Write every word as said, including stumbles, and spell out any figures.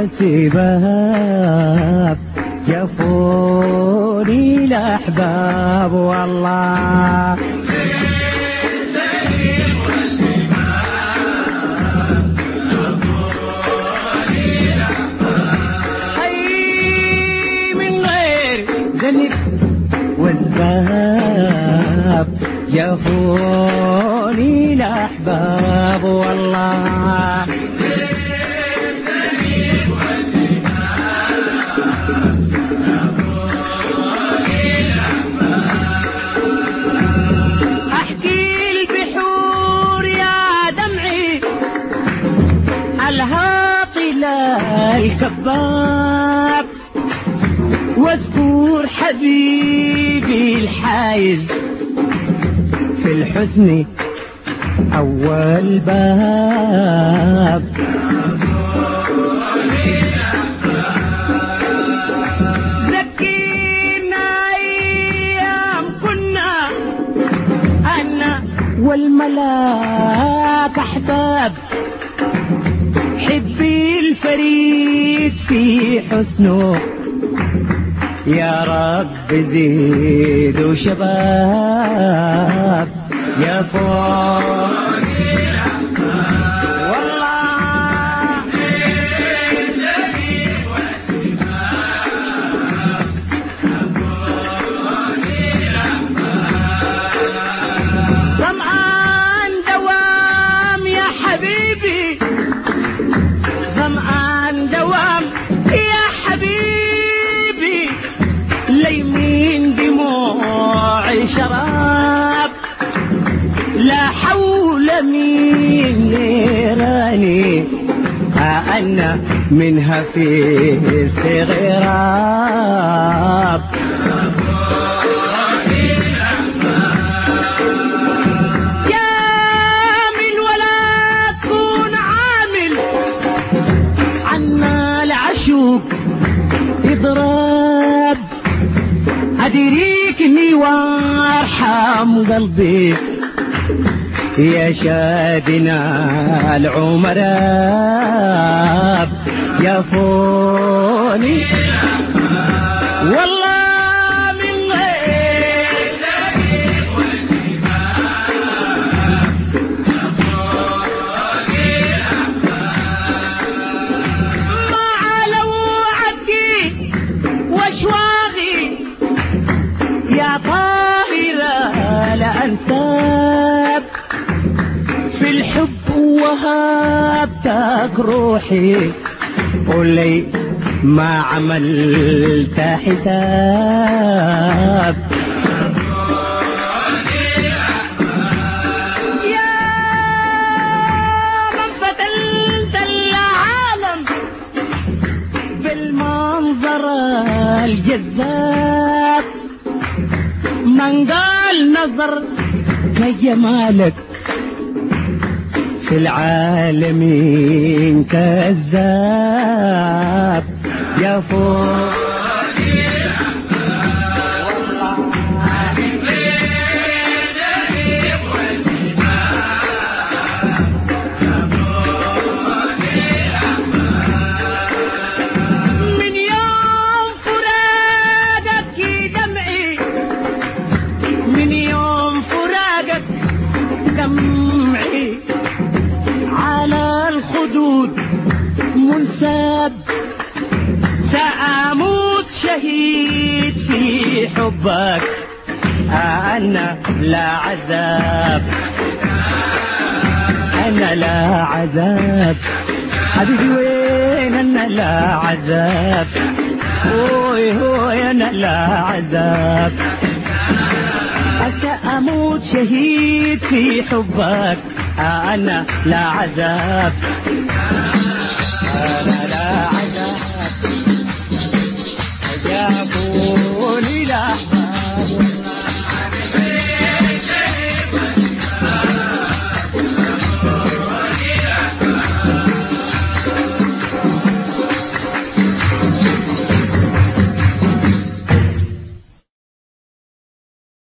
وسباب جفوني الأحباب والله. والسباب جفوني الأحباب والله. أحكي البحور يا دمعي الهاطل الكباب، واذكر حبيبي الحايز في الحسن أول باب. زكينا أيام كنا أنا والملاك أحباب، حبي الفريد في حسنه يا رب زيدوا شباب يا فوني والله. ظمآن دوام يا حبيبي، ظمآن دوام يا حبيبي، ليمين دموعي شراب، لا حول من نيراني أنا منها في استغراب. جامل ولا تكون عامل عنا العشوق إضراب، أدريكني وارحم قلبي يا شادنا العمراب يا فوني والله. من غير سبيل ما علوا عدي واشواغي يا طاهرة لا أنساب، في الحب وهبتك روحي قولي ما عملت حساب. يا من فتنت العالم بالمنظر الجذاب، من قال نظر كجمالك في العالمين كذاب يا فوني من يوم فراقك دمعي، من يوم فراقك دمعي على الخدود منساب، سأموت شهيد في حبك أنا لا عذاب، أنا لا عذاب حبيبي وين أنا لا عذاب، هوي هوي أنا لا عذاب، سأموت شهيد في حبك أنا لا عذاب، أنا لا عذاب جابوني لا